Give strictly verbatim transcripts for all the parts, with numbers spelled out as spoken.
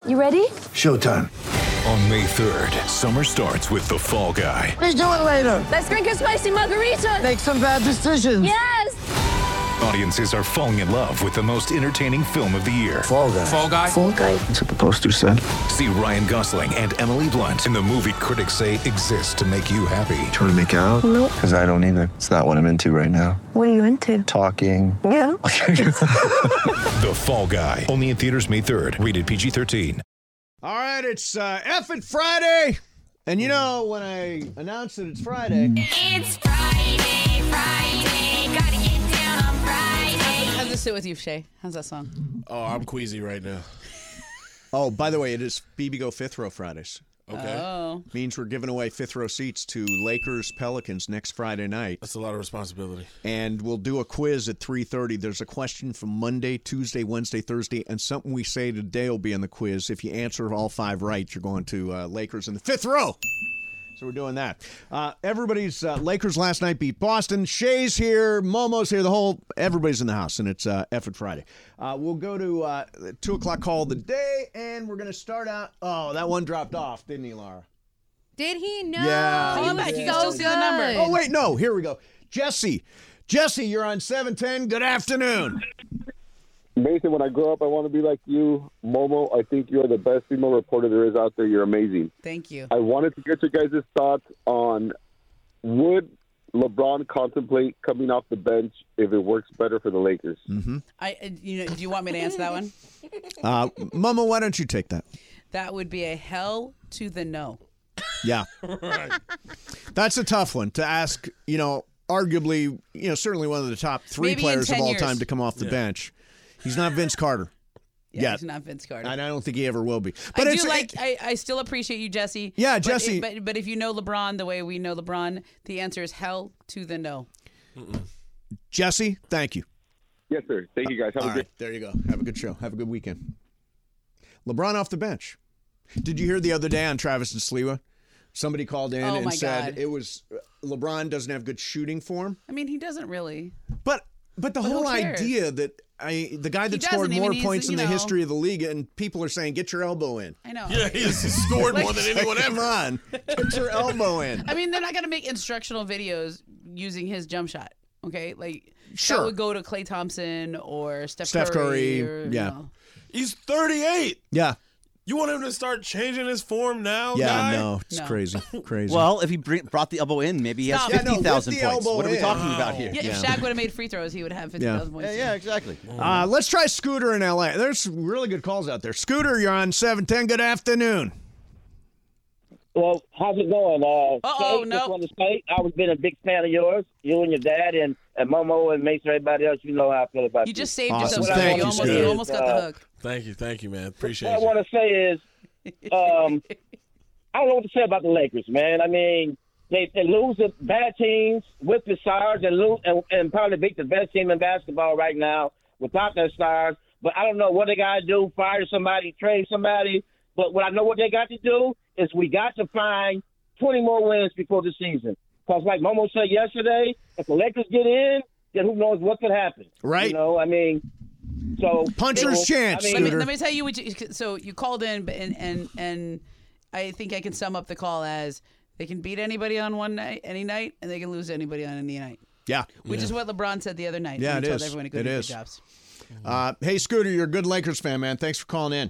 You ready? Showtime. On May third, summer starts with The Fall Guy. Let's do it later. Let's drink a spicy margarita. Make some bad decisions. Yes. Audiences are falling in love with the most entertaining film of the year. Fall Guy. Fall Guy. Fall Guy. That's what the poster said. See Ryan Gosling and Emily Blunt in the movie critics say exists to make you happy. Trying to make it out? Nope. Because I don't either. It's not what I'm into right now. What are you into? Talking. Yeah. The Fall Guy. Only in theaters May third. Rated P G thirteen. All right, it's uh, Effin' Friday. And you know, when I announce that it's Friday... It's Friday, Friday, gotta get down on Friday. How's it sit with you, Shay? How's that song? Oh, I'm queasy right now. Oh, by the way, it is B B Go Fifth Row Fridays. Okay. Oh. Means we're giving away fifth row seats to Lakers Pelicans next Friday night. That's a lot of responsibility. And we'll do a quiz at three thirty. There's a question from Monday, Tuesday, Wednesday, Thursday, and something we say today will be in the quiz. If you answer all five right, you're going to uh, Lakers in the fifth row. So we're doing that. Uh, everybody's uh, Lakers last night beat Boston. Shay's here. Momo's here. The whole everybody's in the house, and it's uh, Effort Friday. Uh, we'll go to uh, the two o'clock call of the day, and we're going to start out. Oh, that one dropped off, didn't he, Laura? Did he? No. Yeah. Call him He back. was You can so still see the number. good. Oh, wait, no. Here we go. Jesse. Jesse, you're on seven ten. Good afternoon. Mason, when I grow up, I want to be like you. Momo, I think you're the best female reporter there is out there. You're amazing. Thank you. I wanted to get your guys' thoughts on would LeBron contemplate coming off the bench if it works better for the Lakers? Mm-hmm. I, uh, you know, do you want me to answer that one? Uh, Mama, why don't you take that? That would be a hell to the no. Yeah. Right. That's a tough one to ask, you know, arguably, you know, certainly one of the top three Maybe in players of ten all years. time to come off the Yeah. bench. He's not Vince Carter. Yeah, Yeah. he's not Vince Carter. And I don't think he ever will be. But I it's do like. it- I, I still appreciate you, Jesse. Yeah, but Jesse- It, but but if you know LeBron the way we know LeBron, the answer is hell to the no. Jesse, thank you. Yes, sir. Thank you, guys. Have All a good right, there you go. Have a good show. Have a good weekend. LeBron off the bench. Did you hear the other day on Travis and Sliwa? Somebody called in Oh, and my said God. it was uh, LeBron doesn't have good shooting form. I mean, he doesn't really. But but the But who whole cares? idea that I the guy that doesn't. scored I mean, more he's, points in you the know- history of the league, and people are saying, get your elbow in. I know. Yeah, he's scored more than anyone Come ever. on, get your elbow in. I mean, they're not gonna make instructional videos using his jump shot. Okay, like Sure. that would go to Klay Thompson or Steph, Steph Curry, or, you yeah. know. He's thirty-eight. Yeah, You want him to start changing his form now, yeah, guy? no, it's No. crazy, crazy. Well, if he bring, brought the elbow in, maybe he has Stop. Yeah, no, fifty thousand with the points. elbow What are we in. talking Wow. about here? Yeah, if Yeah. Shaq would have made free throws, he would have fifty thousand points. Yeah, yeah, exactly. uh, let's try Scooter in L A. There's some really good calls out there. Scooter, you're on seven ten. Good afternoon. Well, how's it going? Uh, Uh-oh, Kate, nope. just want to say, I was been a big fan of yours, you and your dad, and, and Momo and Mason, everybody else. You know how I feel about you. You just saved Awesome. yourself. Thank you you, almost, Scooter. you almost got the Uh, hook. Thank you, thank you, man. Appreciate What I you. want to say is, um, I don't know what to say about the Lakers, man. I mean, they they lose to bad teams with the stars and lose and, and probably beat the best team in basketball right now without their stars. But I don't know what they got to do, fire somebody, trade somebody. But what I know what they got to do is we got to find twenty more wins before the season. Because like Momo said yesterday, if the Lakers get in, then who knows what could happen. Right. You know, I mean, so. Puncher's chance, I mean, Let me, Scooter. let me tell you what you. So you called in, but- and and and I think I can sum up the call as they can beat anybody on one night, any night, and they can lose anybody on any night. Yeah. Which is what LeBron said the other night. Yeah, when he it told is. everyone to go It do their is. jobs. Uh, hey, Scooter, you're a good Lakers fan, man. Thanks for calling in.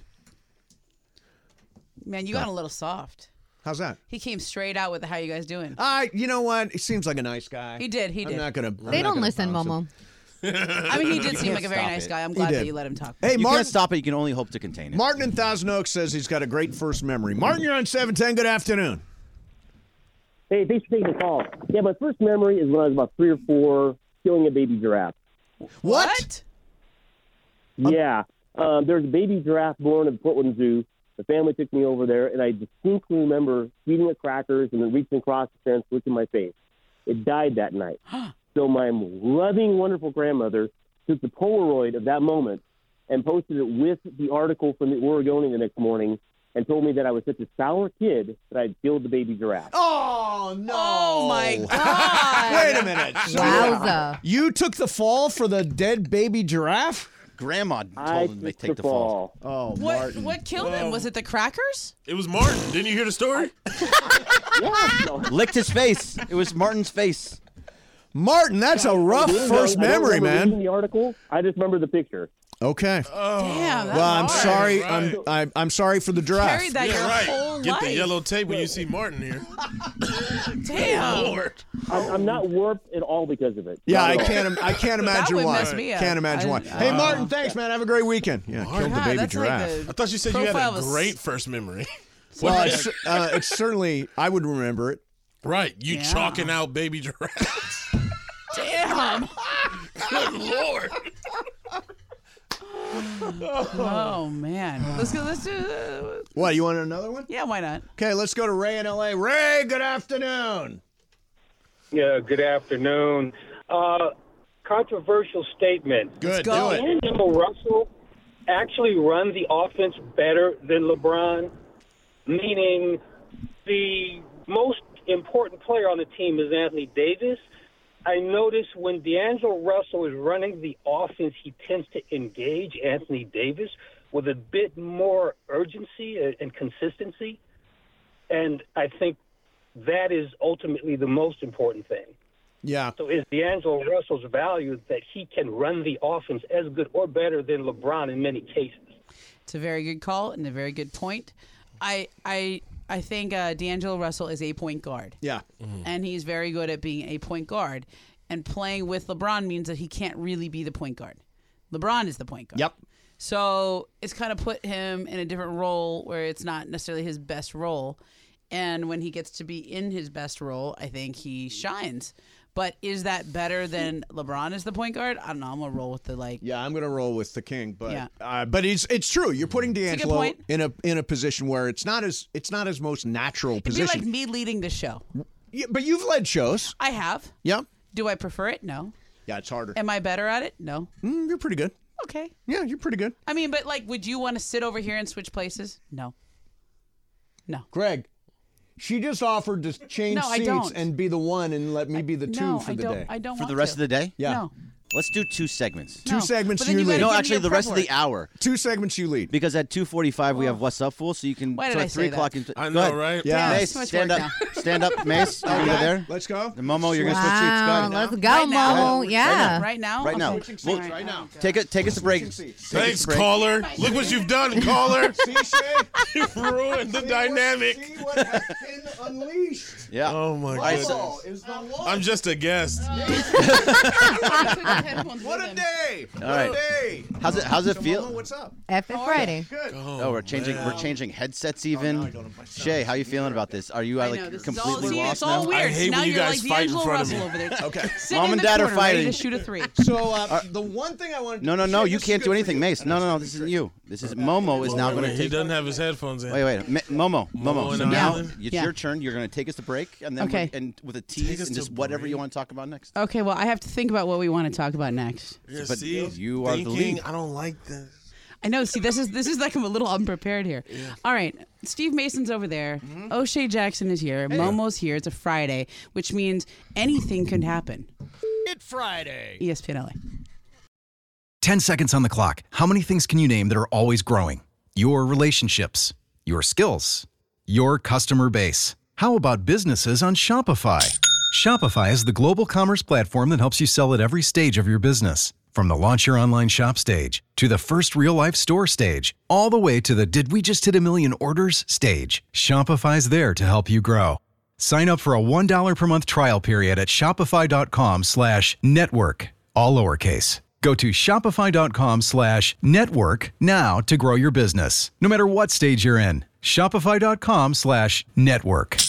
Man, you got a little soft. How's that? He came straight out with the, how you guys doing? I, you know what? He seems like a nice guy. He did. He I'm did. not gonna. They don't listen, Momo. I mean, he did seem can't like a very stop nice it. guy. I'm He glad did. that you let him talk. Hey, You Martin. can't stop it. You can only hope to contain it. Martin in Thousand Oaks says he's got a great first memory. Martin, you're on seven ten. Good afternoon. Hey, thanks for taking the call. Yeah, my first memory is when I was about three or four, killing a baby giraffe. What? Yeah. Um, there was a baby giraffe born at the Portland Zoo. The family took me over there, and I distinctly remember feeding it crackers and then reaching across the fence, licking my face. It died that night. So my loving, wonderful grandmother took the Polaroid of that moment and posted it with the article from the Oregonian the next morning and told me that I was such a sour kid that I'd killed the baby giraffe. Oh, no. Oh, my God. Wait a minute. Wowza. You took the fall for the dead baby giraffe? grandma told I him to took take the the fall. Oh, What Martin. what killed him? Was it the crackers? It was Martin. Didn't you hear the story? Yeah, no. Licked his face. It was Martin's face. Martin, that's a rough I don't first know- I don't memory, remember reading man. the article. I just remember the picture. Okay. Damn. That's Well, I'm hard. sorry. Right. I'm, I'm I'm sorry for the draft. Carried that your Yeah, right. whole Get life. the yellow tape when you see Martin here. Damn. Lord. I'm, I'm not warped at all because of it. Yeah, Not I at all. can't. im- I can't imagine would why. mess me up. Can't imagine I- why. Hey, uh, Martin, thanks, man. Have a great weekend. Yeah, killed the God, baby that's like giraffe. the I thought you said you had profile a of a great s- first memory. Well, it's, uh, it's certainly. I would remember it. Right. You Yeah. chalking out baby giraffes. Damn. Good Lord. Oh man. Let's go. Let's do. Uh, What? You want another one? yeah. Why not? Okay, let's go to Ray in L A. Ray, good afternoon. Yeah, good afternoon. Uh, controversial statement. Good. go. Do it. D'Angelo Russell actually run the offense better than LeBron, meaning the most important player on the team is Anthony Davis. I notice when D'Angelo Russell is running the offense, he tends to engage Anthony Davis with a bit more urgency and- and consistency. And I think that is ultimately the most important thing. Yeah. So is D'Angelo Russell's value that he can run the offense as good or better than LeBron in many cases? It's a very good call and a very good point. I I I think uh, D'Angelo Russell is a point guard. Yeah. And he's very good at being a point guard. And playing with LeBron means that he can't really be the point guard. LeBron is the point guard. Yep. So it's kind of put him in a different role where it's not necessarily his best role. And when he gets to be in his best role, I think he shines. But is that better than LeBron as the point guard? I don't know. I'm gonna roll with the like. Yeah, I'm gonna roll with the king, but Yeah. uh, but it's it's true. You're putting a good D'Angelo point. in a in a position where it's not as it's not his most natural It'd be position. like me leading the show. Yeah, but you've led shows. I have. Yeah. Do I prefer it? No. Yeah, it's harder. Am I better at it? No. Mm, you're pretty good. Okay. Yeah, you're pretty good. I mean, but like, would you want to sit over here and switch places? No. No. Greg, she just offered to change No, I seats don't. and be the one and let me be the two no, for I the don't. day. I don't For want the rest to. of the day? Yeah. No. Let's do two segments. Two No. segments But then you you gotta lead. No, give me actually, a the prep rest of the work. hour. Two segments you lead. Because at two forty-five, we have What's Up, Fool? So you can. Why did so I at three say o'clock. that? in- I Go know, ahead. right? Yeah. Mace, too much stand work up. Stand up, Mace. You wanna go Okay, there? let's go. And Momo, you're going to switch seats. Go Wow, ahead. let's go, Right now. Momo. Yeah. Right now? Right now. Switching We'll- seats right now. Take it. Take us a break. Switching seats. Take us Thanks, a break. caller. Look what you've done, caller. See, Shay? You ruined the See what- dynamic. See what has been unleashed. Yeah. Oh my All right, goodness. Oh, is the one. I'm just a guest. What a day! What All right. a day! How's it? How's it So, feel? Mama, what's up? F it Friday. Good. Oh, we're changing. man. We're changing headsets even. now I don't know myself. Shay, how you feeling about this? Are you uh, I like know, this is all, completely see, lost it's all now? weird. I hate now when you you're guys like fight in D'Angelo front of Russell me. over there. Okay. Sitting Mom in and the Dad are corner, ready fighting. to shoot a three. So uh, the one thing I wanted. No, no, to no. Shay, You this is can't good do for anything, you. Mace. No, no, no. This isn't you. This is Momo is now going to He take. doesn't have his headphones in. Wait, wait, Mi- Momo, Momo. Momo So and now Island? it's Yeah. your turn. You're going to take us to break, and then Okay. we're- and with a Take tease us and to just whatever you break? want to talk about next. Okay, well, I have to think about what we want to talk about next. Yeah, But see, you are the thinking, lead. I don't like this. I know. See, this is this is like I'm a little unprepared here. All right, Steve Mason's over there. O'Shea Jackson is here. Momo's here. It's a Friday, which means anything can happen. It's Friday. E S P N L A. ten seconds on the clock. How many things can you name that are always growing? Your relationships, your skills, your customer base. How about businesses on Shopify? Shopify is the global commerce platform that helps you sell at every stage of your business. From the launch your online shop stage to the first real life store stage, all the way to the did we just hit a million orders stage. Shopify's there to help you grow. Sign up for a one dollar per month trial period at shopify.com slash network, all lowercase. Go to shopify.com slash network now to grow your business, no matter what stage you're in. Shopify.com slash network.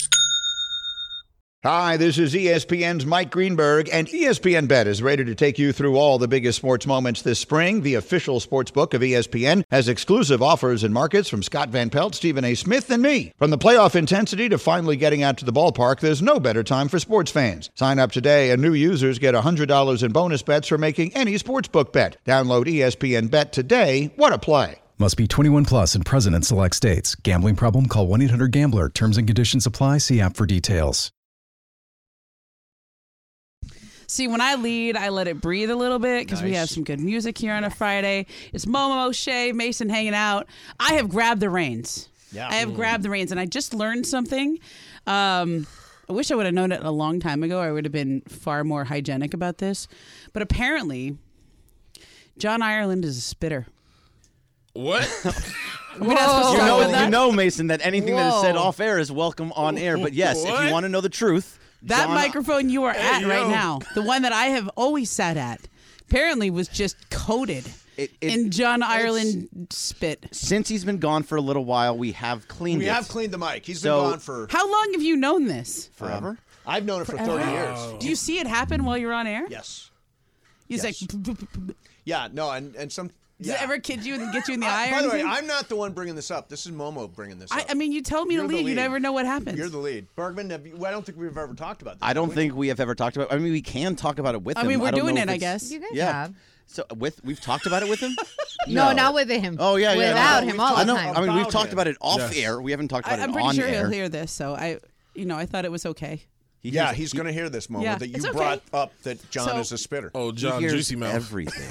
Hi, this is E S P N's Mike Greenberg, and E S P N Bet is ready to take you through all the biggest sports moments this spring. The official sports book of E S P N has exclusive offers and markets from Scott Van Pelt, Stephen A. Smith, and me. From the playoff intensity to finally getting out to the ballpark, there's no better time for sports fans. Sign up today, and new users get one hundred dollars in bonus bets for making any sportsbook bet. Download E S P N Bet today. What a play. Must be twenty-one plus and present in select states. Gambling problem? Call one eight hundred gambler. Terms and conditions apply. See app for details. See, when I lead, I let it breathe a little bit because we Nice. have some good music here on a Friday. It's Momo, Shay, Mason hanging out. I have grabbed the reins. Yeah. I have Mm. grabbed the reins, and I just learned something. Um, I wish I would have known it a long time ago. I would have been far more hygienic about this. But apparently, John Ireland is a spitter. What? We're not supposed to You start know, with that? you know, Mason, that anything that is said Whoa. off air is welcome on air. But yes, if What? you want to know the truth, That John- microphone you are at Hey, right yo. now, the one that I have always sat at, apparently was just coated It- it- in John Ireland spit. since he's been gone for a little while, we have cleaned We it. have cleaned the mic. He's So- been gone for How long have you known this? forever. Um, I've known it for Forever? thirty years. Do you see it happen while you're on air? Yes. He's Yes. like, Yeah. No. And and some. does Yeah. it ever kid you and get you in the Uh, eye? or by the way, anything? I'm not the one bringing this up. This is Momo bringing this up. I, I mean, you tell me You're to the lead. You lead. never know what happens. You're the lead. Bergman, have you, well, I don't think we've ever talked about this. I don't have we? think we have ever talked about. I mean, we can talk about it with I him. mean, we're don't doing know it, if I it's- guess. You guys Yeah. have. So with we've talked about it with him. No, not with him. Oh yeah, yeah. Without no, him we've all talked- the I know. time. I mean, we've About talked him. about it off Yes. air. We haven't talked I, about I'm it pretty on sure air. he'll hear this, so I, you know, I thought it was okay. He Yeah, hears- he's he- going to hear this moment Yeah, that you it's okay. brought up that John So- is a spitter. Oh, he John hears Juicy Mouth. everything.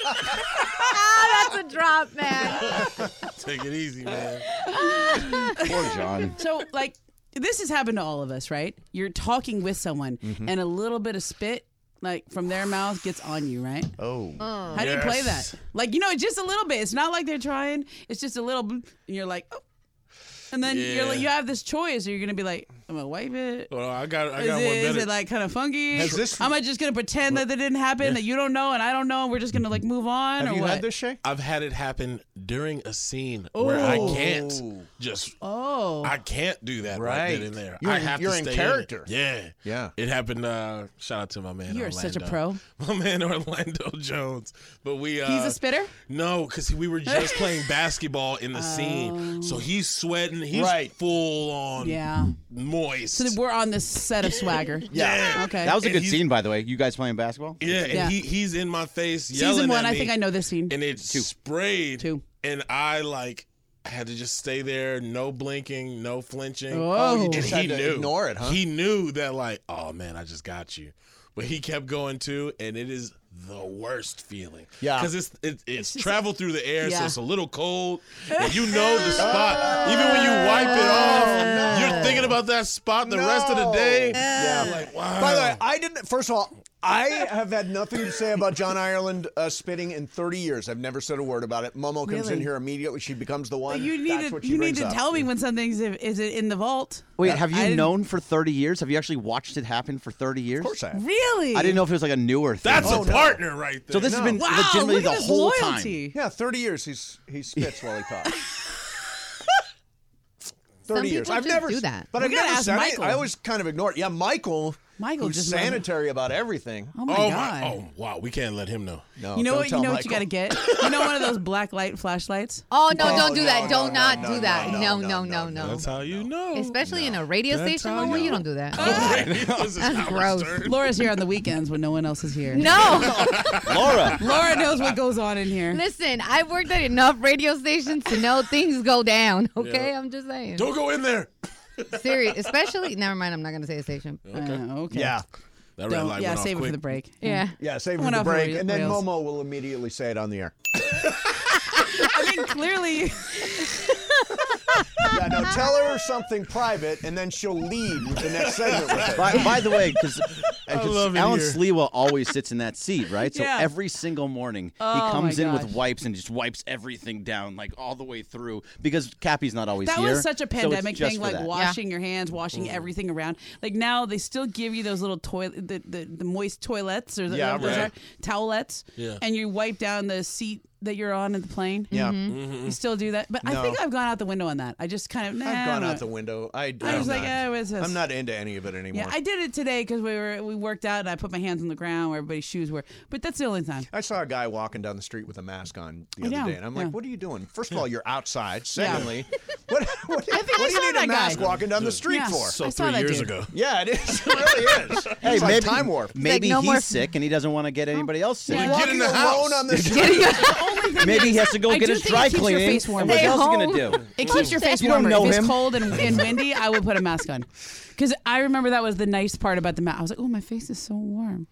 Ah, that's a drop, man. Take it easy, man. Poor John. So, like, this has happened to all of us, right? You're talking with someone, Mm-hmm. and a little bit of spit, like from their mouth, gets on you, right? Oh. How do you play Yes. that? Like, you know, just a little bit. It's not like they're trying. It's just a little, bloop, and you're like, oh. And then you're Yeah. like, you have this choice. Are you gonna be like, I'm gonna wipe it? Well, I got, I Is got it, one is better. it like kind of funky? Has this- Am I just gonna pretend that that didn't happen, that you don't know and I don't know, and we're just gonna like move on, Have or you what? had this, Shay? I've had it happen during a scene where I Oh. can't just. Oh, I can't do that right, Right. then and there. You're I in- have you're to in stay character. it. Yeah, Yeah. It happened. Uh, shout out to my man. You're Orlando. such a pro. My man Orlando Jones. But we. Uh, He's a spitter. No, because we were just playing basketball in the scene, so he's sweating. He's Right. full on. Yeah. Moist. So we're on this set of swagger. yeah. Okay. That was a And good he's- scene, by the way. You guys playing basketball? Yeah, and Yeah. he he's in my face yelling Season one, at I me, think I know this scene. and it sprayed. Two. And I like had to just stay there, no blinking, no flinching. Oh, you and just he had to knew. ignore it, huh? He knew that like, oh man, I just got you. But he kept going too, and it is the worst feeling. Yeah. because it's it, it's traveled through the air, so Yeah. it's a little cold, and you know the spot. Even when you wipe it off, you're thinking about that spot the rest of the day. Yeah. Like, wow. By the way, I didn't. First of all, I have had nothing to say about John Ireland uh, spitting in thirty years. I've never said a word about it. Momo comes Really? in here immediately. She becomes the one. But you need That's to what she you need brings to up. tell me when something's is it in the vault. Wait, have I you didn't- known for thirty years? Have you actually watched it happen for thirty years? Of course I have. Really? I didn't know if it was like a newer thing. That's Oh, a no. partner right there. So this No. has been Wow, legitimately look the at his whole loyalty. Yeah, thirty years. He's he spits while he talks. Thirty Some years. people I've just never do that. But We I've gotta never ask said it. Michael. I always kind of ignore it. Yeah, Michael. Michael who's just sanitary about everything. Oh my oh god. my! Oh wow! We can't let him know. No, You know don't what? You tell know what you got Michael. to get. You know one of those black light flashlights. Oh no! Oh, don't do no, that! no, don't no, not no, do that! no, No, no, no, no, no, no. That's how you know. Especially in a radio That's station how moment, you you know. don't do that. This is That's Howard gross. Stern. Laura's here on the weekends when no one else is here. No, Laura. Laura knows what goes on in here. listen. I've worked at enough radio stations to know things go down. Okay, Yeah. I'm just saying. Don't go in there. Serious, especially. Never mind. I'm not gonna say a station. Okay. Uh, okay. Yeah. That red Don't, light yeah, went off save it quick. for the break. Yeah. Yeah, save it Went for the off the break, ra- and then rails. Momo will immediately say it on the air. I mean, clearly. Yeah, no, tell her something private, and then she'll lead with the next segment with it. By, by the way, because love it Alan here. Sliwa always sits in that seat, right? So Yeah. every single morning Oh, he comes my in gosh. with wipes and just wipes everything down, like all the way through. Because Cappy's not always That here. was such a so it's pandemic just thing, for like that. washing your hands, washing everything around. Like now, they still give you those little toilet, the, the, the moist toilets or the, Yeah, those right. are towelettes, Yeah. and you wipe down the seat that you're on in the plane. Yeah. You still do that, but I No. think I've gone out the window on that. I just kind of nah, I've gone I'm out not- the window. I, I I'm was like, not, eh, what's this? I'm not into any of it anymore. Yeah, I did it today because we were we worked out and I put my hands on the ground where everybody's shoes were. But that's the only time. I saw a guy walking down the street with a mask on the I other know, day, and I'm like, yeah. "What are you doing? First of all, you're outside. Secondly, what, what, I think what I do you saw need that a mask guy. walking down the street Yeah. for?" So I saw three that years dude. ago. Yeah, it is. It really is. Hey, it's like maybe, time warp. maybe no he's more- sick and he doesn't want to get anybody else sick. Yeah. Get Walking in the alone house. on the street. Only thing Maybe is, he has to go I get do his think dry it keeps your cleaning. face warm. And what Stay else is he home. gonna do? It keeps your face You don't warmer. know If him. it's cold and, and windy, I would put a mask on. Because I remember that was the nice part about the mask. I was like, oh, my face is so warm.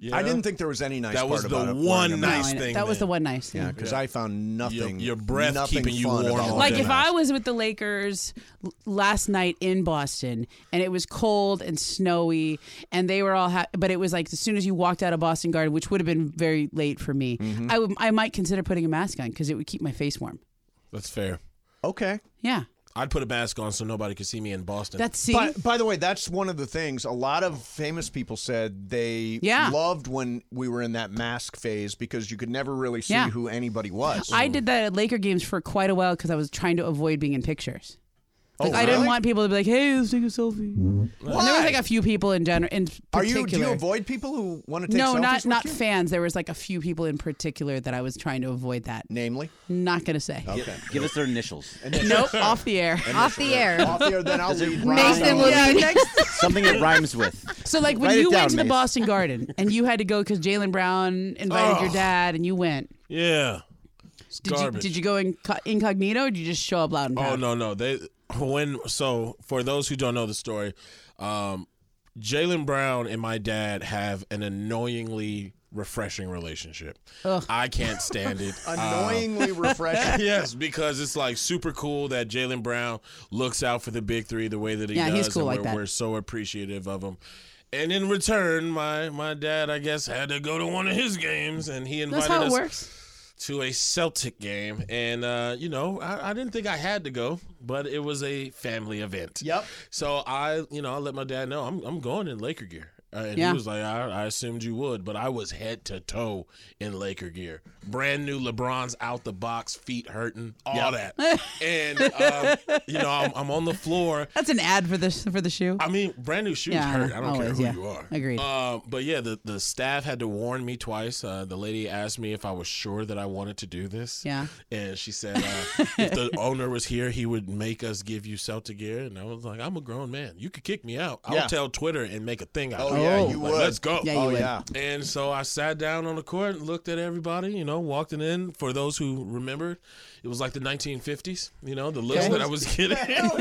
Yeah. I didn't think there was any nice That part was the about it wearing one a nice mask. thing. That was the man. one nice thing. Yeah, because I found nothing. Your- your breath nothing keeping you fun warm about all Like wearing if a I mask. was with the Lakers l- last night in Boston and it was cold and snowy and they were all ha- but it was like as soon as you walked out of Boston Garden, which would have been very late for me, Mm-hmm. I would I might consider putting a mask on because it would keep my face warm. That's fair. Okay. Yeah. I'd put a mask on so nobody could see me in Boston. That's see. By, by the way, that's one of the things. A lot of famous people said they Yeah. loved when we were in that mask phase because you could never really see Yeah. who anybody was. I did that at Laker games for quite a while because I was trying to avoid being in pictures. Like Oh, I didn't really? want people to be like, "Hey, let's take a selfie." And there was like a few people in general. In Are you? particular. Do you avoid people who want to take No, selfies not with not you? fans. There was like a few people in particular that I was trying to avoid that. Namely, not gonna say. Okay. Give us their initials. Nope, off the air. Off the air. Off the air, then I'll Does it lead. rhyme? Mason will Yeah, lead. next. Something it rhymes with. So like when Write it you down, went to the Mace. Boston Garden and you had to go because Jaylen Brown invited Oh. your dad and you went. yeah. It's Did you garbage. did you go inco- incognito or did you just show up loud and Oh proud? no, no. They when so for those who don't know the story, um, Jaylen Brown and my dad have an annoyingly refreshing relationship. Ugh. I can't stand it. Annoyingly refreshing. Yes, because it's like super cool that Jaylen Brown looks out for the big three the way that he Yeah, does. he's cool and like we're, that. we're so appreciative of him. And in return, my my dad, I guess, had to go to one of his games, and he invited That's how it us works. to a Celtic game. And, uh, you know, I, I didn't think I had to go, but it was a family event. Yep. So I, you know, I let my dad know I'm I'm going in Laker gear. Uh, and Yeah. he was like, I, I assumed you would, but I was head to toe in Laker gear. Brand new LeBron's out the box, feet hurting, all that. And, um, you know, I'm, I'm on the floor. That's an ad for this for the shoe. I mean, brand new shoes Yeah, hurt. I don't always, care who yeah. you are. Agreed. Uh, but yeah, the, the staff had to warn me twice. Uh, the lady asked me if I was sure that I wanted to do this. Yeah. And she said, uh, if the owner was here, he would make us give you Celtic gear. And I was like, I'm a grown man. You could kick me out. I'll Yeah. tell Twitter and make a thing out Oh, of it. yeah, Oh. you Like, would. let's go. Yeah, you oh would. yeah. And so I sat down on the court and looked at everybody, you know, walked it in. For those who remembered, it was like the nineteen fifties, you know, the looks Okay. that I was getting.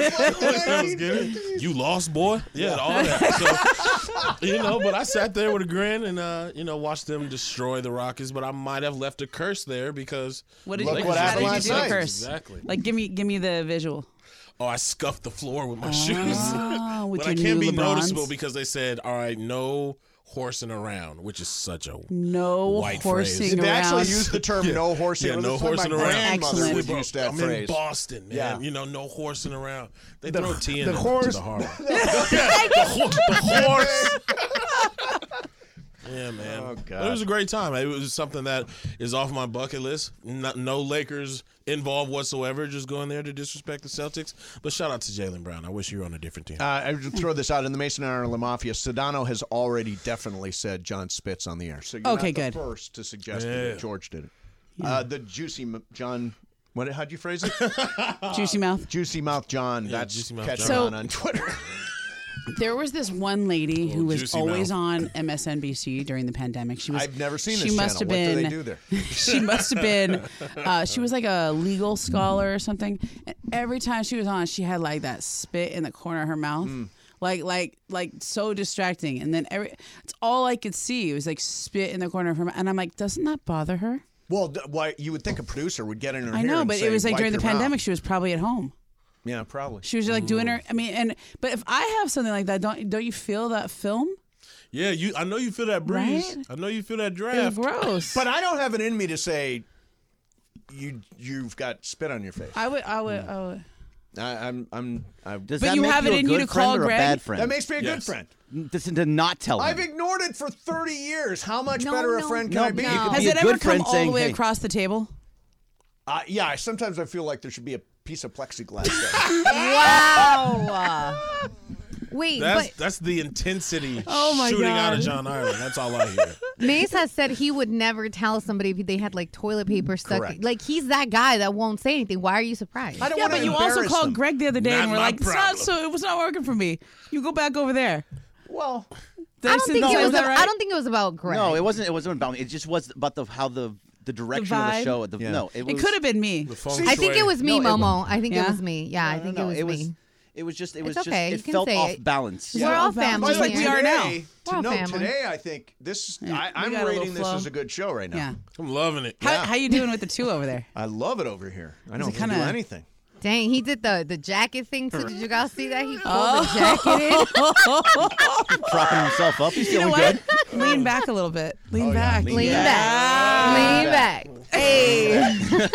I was getting. You lost, boy. Yeah, all that. So, you know, but I sat there with a grin and, uh, you know, watched them destroy the Rockets. But I might have left a curse there because What did Look you what how happened did you last do the night. curse? Exactly. Like give me give me the visual. Oh, I scuffed the floor with my shoes. Oh, with but your I can't new be LeBrons. noticeable because they said, all right, no horsing around, which is such a No white horsing phrase. Did they around. actually use the term "no horsing"? Yeah, Well, no that's what horsing my around. grandmother Excellent. would Bro, use that I'm phrase. in Boston, man. Yeah. You know, no horsing around. They The- throw T in the the, horse- to the harbor. yeah, the, ho- the horse. Yeah, man. Oh, But God. it was a great time. It was something that is off my bucket list. Not, no Lakers involved whatsoever. Just going there to disrespect the Celtics. But shout out to Jaylen Brown. I wish you were on a different team. Uh, I would throw this out in the Mason and Ireland Mafia. Sedano has already definitely said John Spitz on the air. So you're Okay, not the good. first to suggest Yeah. that George did it. Uh, the juicy M- John. What? How'd you phrase it? Juicy mouth. Juicy Mouth John. Yeah, That's Juicy Mouth catching John. on on Twitter. There was this one lady who was juicy always mouth. on M S N B C during the pandemic. She was. I've never seen she this must channel. have What do been. they do there? She must have been. Uh, she was like a legal scholar or something. And every time she was on, she had like that spit in the corner of her mouth. Hmm. Like, like, like, so distracting. And then every, it's all I could see. It was like spit in the corner of her mouth. And I'm like, doesn't that bother her? Well, d- why you would think a producer would get in her I ear know, and but say, it was like "Wipe during the your mouth." pandemic, she was probably at home. Yeah, probably. She was like doing her. I mean, and but if I have something like that, don't don't you feel that film? Yeah, you. I know you feel that breeze. Right? I know you feel that It's draft. gross. But I don't have it in me to say you you've got spit on your face. I would, I would, I would. I, I'm I'm. I, Does But that you make have you it a in you good to friend call or a Greg? bad friend? that makes me a Yes. good friend. Just to not tell him. I've ignored it for thirty years. How much No, better a no, friend can no, I be? you could Has be a it ever good come friend all saying, the way "Hey." across the table? Uh, yeah, I- sometimes I feel like there should be a piece of plexiglass there. Wow. Wait, That's but that's the intensity Oh, my shooting out of God. John Ireland. That's all I hear. Mace has said he would never tell somebody if they had like toilet paper stuck. Correct. Like he's that guy that won't say anything. Why are you surprised? I don't Yeah, want to but you also embarrass called them. Greg the other day Not and were my like, "It's not, problem." so it was not working for me. You go back over there." Well, Did I don't say- think no, it is was. that a- right? I don't think it was about Greg. No, it wasn't. It wasn't about me. It just was about the how the the direction of the vibe? show. The, Yeah. No, it It was. could have been me. The phone I think sway. it was me, No, it Momo. I think Yeah? it was me. Yeah, I No, think no, it was it was. me. It was just, it was It's okay, just, you it can felt say off it. balance. We're all family But like here. We are now. today, We're to all know family. today, I think this. Yeah, I, we I'm got a rating little this flow. as a good show right now. Yeah. I'm loving it. How, Yeah. how you doing with the two over there? I love it over here. I Is don't it have to do kinda- anything. Dang, he did the the jacket thing too. Did you guys see that? He pulled Oh. the jacket in. Propping himself up. He's You know feeling what? good. Lean back a little bit. Lean Oh, yeah. back. Lean Lean Yeah. back. Lean back. Hey.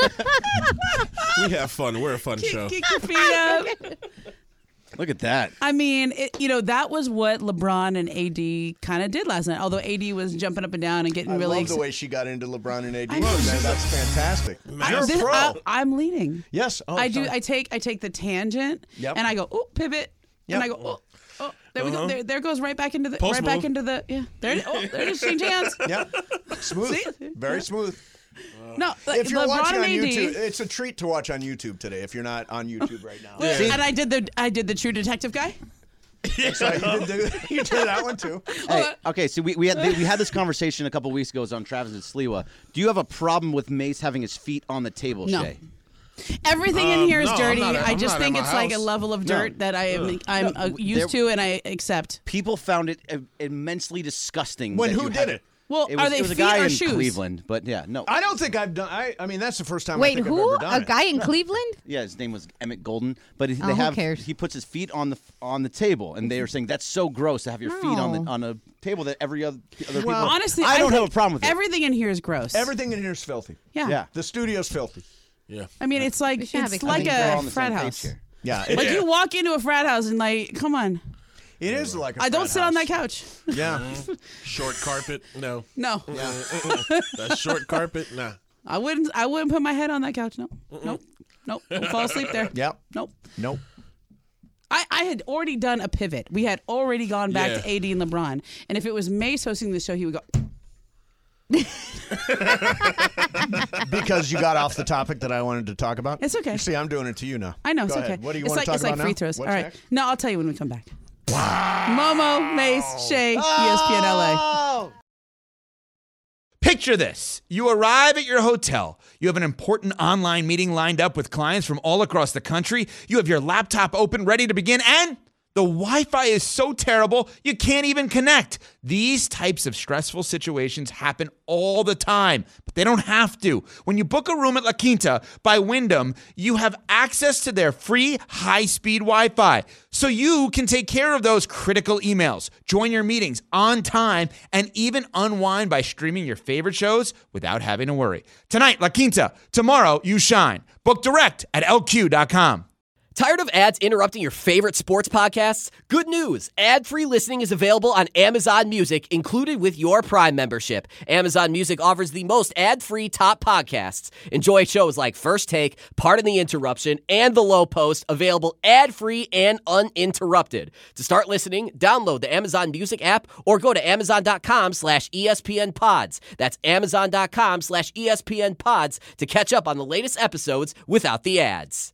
We have fun. We're a fun show. Kick your feet up. Look at that. I mean, it, you know, that was what LeBron and A D kind of did last night. Although A D was jumping up and down and getting I really love the ex- way she got into LeBron and A D. I know. Man, that's fantastic. I, You're a this- pro. I, I'm leading. yes. Oh, I do. sorry. I take. I take the tangent, Yep. and I go, oh, pivot, Yep. and I go, oh, oh, there we go. Uh-huh. There, there goes right back into the Post right back move. into the yeah. There, oh, there it is. Change hands. Yep. Smooth. See? Very smooth. No, like, If you're LeBron watching and on A D. YouTube, it's a treat to watch on YouTube today. If you're not on YouTube right now, Well, and I did the I did the True Detective guy. so you, did do, you did that one too. Hey, okay, so we we had we had this conversation a couple weeks ago. It was on Travis and Sliwa. Do you have a problem with Mace having his feet on the table, No. Shay? Everything in Um, here is no, I'm dirty. not at- I I'm just not at think my it's like a house. level of No. dirt that I am I'm uh, No, used there- to and I accept. People found it uh, immensely disgusting. When that who you did had it? Well, It was, are they it was a feet guy or in shoes? Cleveland, but yeah, no. I don't think I've done. I, I mean, that's the first time. I Wait, think who? I've ever done A it. guy in Cleveland? Yeah, his name was Emmett Golden, but he, Oh, they who have cares? he puts his feet on the on the table, and they are saying that's so gross to have your feet on No. the on a table that every other other people. Honestly, I don't think have a problem with it. Everything in here is gross. Everything in here is filthy. yeah. Yeah. The studio's filthy. Yeah. I mean, it's like We should have it's a like clean We're all a on the frat same page house. here. Yeah. Like you walk into a frat house and like, come on, It is like a I don't frat sit on that house. couch. Yeah. Short carpet? No. No, That short carpet? Nah. I wouldn't. I wouldn't put my head on that couch. No, nope, nope. I'll fall asleep there. Yep. Nope. Nope. I, I had already done a pivot. We had already gone back Yeah. to A D and LeBron. And if it was Mace hosting the show, he would go. Because you got off the topic that I wanted to talk about. It's okay. See, I'm doing it to you now. I know, Go it's ahead. okay. What do you it's want like, to talk it's about like now? free throws. What's All right. next? No, I'll tell you when we come back. Momo, Mace, Shay, E S P N L A. Picture this. You arrive at your hotel. You have an important online meeting lined up with clients from all across the country. You have your laptop open, ready to begin, and the Wi-Fi is so terrible, you can't even connect. These types of stressful situations happen all the time, but they don't have to. When you book a room at La Quinta by Wyndham, you have access to their free high-speed Wi-Fi, so you can take care of those critical emails, join your meetings on time, and even unwind by streaming your favorite shows without having to worry. Tonight, La Quinta. Tomorrow, you shine. Book direct at L Q dot com. Tired of ads interrupting your favorite sports podcasts? Good news! Ad-free listening is available on Amazon Music, included with your Prime membership. Amazon Music offers the most ad-free top podcasts. Enjoy shows like First Take, Pardon the Interruption, and The Low Post, available ad-free and uninterrupted. To start listening, download the Amazon Music app or go to amazon.com slash ESPN pods. That's amazon.com slash ESPN pods to catch up on the latest episodes without the ads.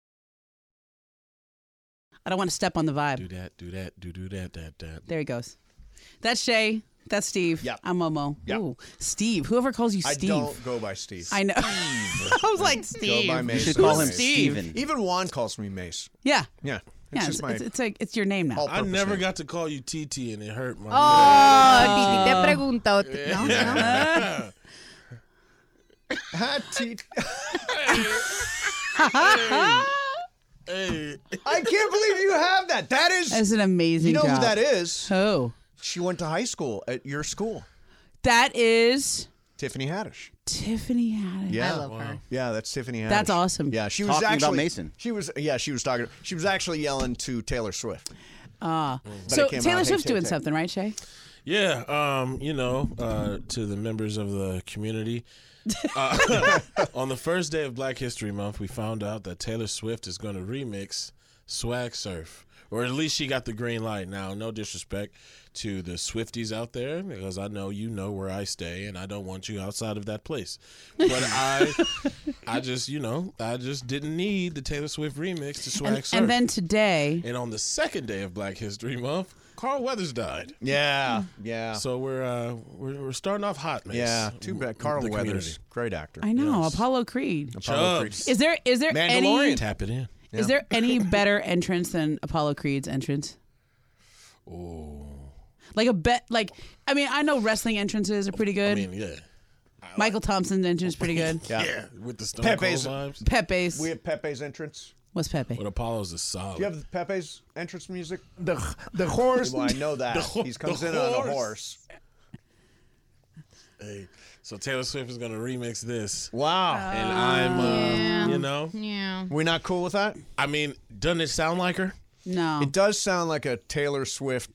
I don't want to step on the vibe. Do that, do that, do do that, that, that. There he goes. That's Shay. That's Steve. Yep. I'm Momo. Yep. Ooh, Steve. Whoever calls you I Steve. don't go by Steve. I know. I was like, Steve. Go by Mace. You should call him Mace. Steven. Even Juan calls me Mace. Yeah. Yeah. It's Yeah, just it's, my it's, it's like it's your name now. all I purpose never name. got to call you T T and it hurt my Oh, Titi te pregunto. No, no. Yeah. Ha, T- Hey. I can't believe you have that. That is. That's an amazing You know job. who that is? Who? She went to high school at your school. That is Tiffany Haddish. Tiffany Haddish. Yeah, I love her. Yeah, that's Tiffany Haddish. That's awesome. Yeah, she was Talking about actually Mason. She was yeah, she was talking. She was actually yelling to Taylor Swift. Ah. But So it came Taylor out, hey, Swift's Tay, doing Tay. something, right, Shay? Yeah, um, you know, uh, to the members of the community. Uh, on the first day of Black History Month, we found out that Taylor Swift is going to remix Swag Surf. Or at least she got the green light. Now, no disrespect to the Swifties out there, because I know you know where I stay, and I don't want you outside of that place. But I I just, you know, I just didn't need the Taylor Swift remix to Swag And, Surf. and then today, And on the second day of Black History Month, Carl Weathers died. Yeah, yeah, So we're uh, we're, we're starting off hot, man. yeah. Too bad. Carl Weathers, great actor. I know Yes. Apollo Creed. Apollo Creed. Chubbs. Is there is there any Mandalorian. Tap it in. Is there any better entrance than Apollo Creed's entrance? Oh. Like a bet, like I mean, I know wrestling entrances are pretty good. I mean, yeah. Michael Thompson's entrance is pretty good. Yeah. yeah, with the Stone Pepe's, Cold vibes. Pepe's. We have Pepe's entrance. What's Pepe? But Apollo's is solid. Do you have Pepe's entrance music? The the horse. Well, I know that. The ho- he comes the in on a horse. horse. Hey, so Taylor Swift is gonna remix this. Wow. And I'm, uh, Yeah. you know, Yeah. We not cool with that? I mean, doesn't it sound like her? No. It does sound like a Taylor Swift.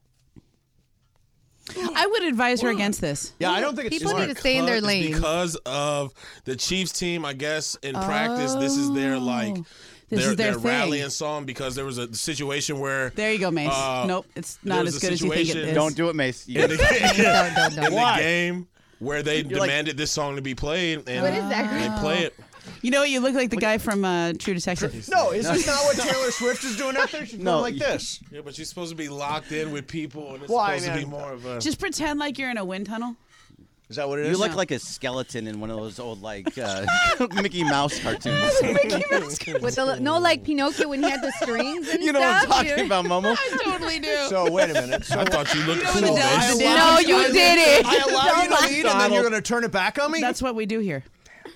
I would advise her against this. Yeah, I don't think it's People smart. need to stay in their Because- lane. Because of the Chiefs team, I guess, in practice, this is their, like, Oh. This their, is their their thing. rallying song because there was a situation where. There you go, Mace. uh, Nope, it's there not was as a good as you think it situation- is. Don't do it, Mace. In the, Don't, don't, don't. in the Why? game where they You're like- demanded this song to be played, and What is that? they play it. You know what? You look like the guy from uh, True Detective. No, is this not what Taylor Swift is doing out there? She's No, going like this. Yeah, but she's supposed to be locked in with people, and it's Why, supposed to be man? more of a. Just pretend like you're in a wind tunnel. Is that what it is? You look No. like a skeleton in one of those old like uh, Mickey Mouse cartoons. With the no, like Pinocchio when he had the strings and You know what I'm stuff. talking about, Momo? I totally do. So wait a minute. So I thought you looked You know cool, what Adele Mace. did? No, you did it. I allow you to Don't lead, and then you're going to turn it back on me? That's what we do here.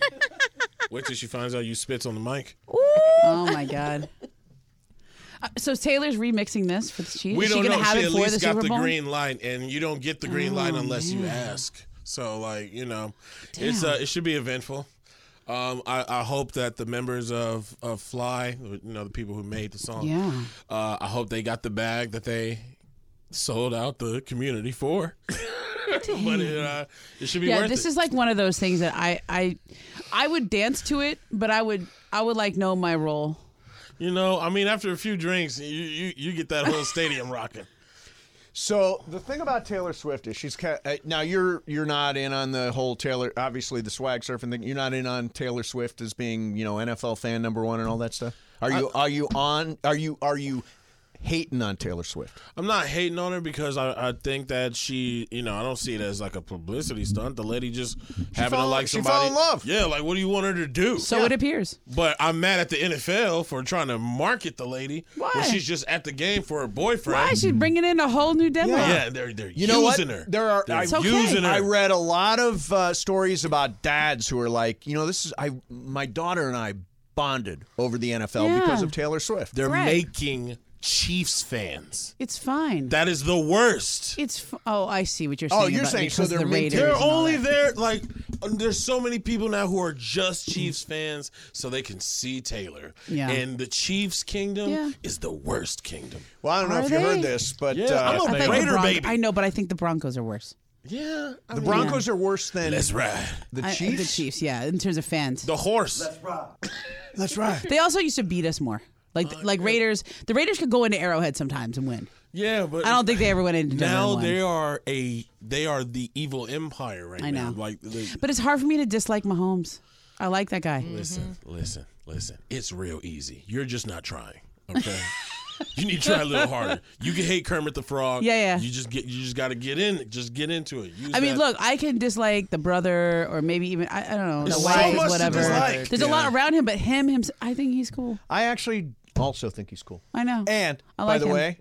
Wait till she finds out you spits on the mic. Oh my God. Uh, so Taylor's remixing this for the Chiefs. We Is don't she gonna know. have She it at for least the got Super the Bowl? green light, and you don't get the green light Oh, unless you man. ask. So, like, you know, it's Damn. uh, it should be eventful. Um, I, I hope that the members of, of Fly, you know, the people who made the song, Yeah. uh, I hope they got the bag that they sold out the community for. But it, uh, it should be Yeah, worth this it. is like one of those things that I, I, I would dance to it, but I would, I would like know my role. You know, I mean, after a few drinks, you you, you get that whole stadium rocking. So the thing about Taylor Swift is she's ca- uh, now you're you're not in on the whole Taylor, obviously the swag surfing thing. You're not in on Taylor Swift as being, you know, N F L fan number one and all that stuff. Are you are you on are you are you hating on Taylor Swift? I'm not hating on her because I, I think that she, you know, I don't see it as like a publicity stunt. The lady just having fell- to like she somebody. fell in love. Yeah, like what do you want her to do? So it appears. But I'm mad at the N F L for trying to market the lady Why? when she's just at the game for her boyfriend. Why is she bringing in a whole new demo? Yeah, they're they're You know what? using her. There are They're I, It's okay. using her. I read a lot of uh, stories about dads who are like, you know, this is I my daughter and I bonded over the N F L Yeah. because of Taylor Swift. They're Right. making Chiefs fans. It's fine. That is the worst. It's f- oh, I see what you're saying. Oh, you're about saying so because they're the making- Raiders They're and all only that. there, like, uh, there's so many people now who are just Chiefs fans so they can see Taylor. Yeah. And the Chiefs kingdom Yeah. is the worst kingdom. Well, I don't know Are if you heard they? this, but Yeah, uh, I'm a I think the Raider Bron- baby. I know, but I think the Broncos are worse. Yeah. I the mean, Broncos are worse than Let's ride. the I- Chiefs. the Chiefs, yeah, in terms of fans. The horse. That's right. They also used to beat us more. Like Uh, like Raiders, the Raiders could go into Arrowhead sometimes and win. Yeah, but I don't think they ever went into Denver now and won. they are a they are the evil empire right I now. know. Like, they, But it's hard for me to dislike Mahomes. I like that guy. listen, listen, listen. It's real easy. You're just not trying. Okay. You need to try a little harder. You can hate Kermit the Frog. Yeah, yeah. You just get you just got to get in. Just get into it. Use I mean, that- look, I can dislike the brother or maybe even I, I don't know There's the so wife, much to whatever. dislike. There's a Yeah. lot around him, but him, him, I think he's cool. I actually also think he's cool. I know. And I by like the him. way,